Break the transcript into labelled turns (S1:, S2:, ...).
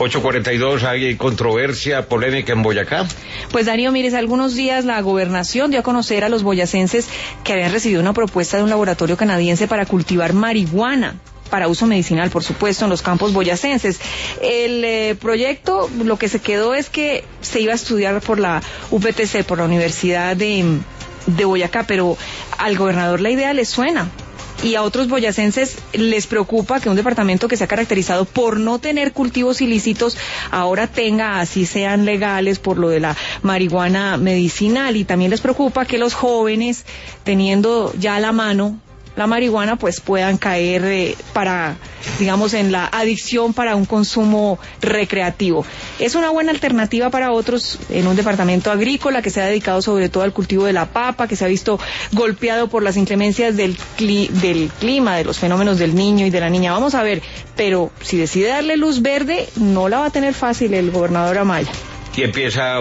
S1: 8:42, ¿hay controversia, polémica en Boyacá?
S2: Pues Darío, mire, hace algunos días la gobernación dio a conocer a los boyacenses que habían recibido una propuesta de un laboratorio canadiense para cultivar marihuana para uso medicinal, por supuesto, en los campos boyacenses. El proyecto, lo que se quedó es que se iba a estudiar por la UPTC, por la Universidad de Boyacá, pero al gobernador la idea le suena. Y a otros boyacenses les preocupa que un departamento que se ha caracterizado por no tener cultivos ilícitos ahora tenga, así sean legales, por lo de la marihuana medicinal. Y también les preocupa que los jóvenes, teniendo ya a la mano la marihuana, pues puedan caer en la adicción para un consumo recreativo. Es una buena alternativa para otros en un departamento agrícola que se ha dedicado sobre todo al cultivo de la papa, que se ha visto golpeado por las inclemencias del clima, de los fenómenos del niño y de la niña. Vamos a ver, pero si decide darle luz verde, no la va a tener fácil el gobernador Amaya.
S1: Y empieza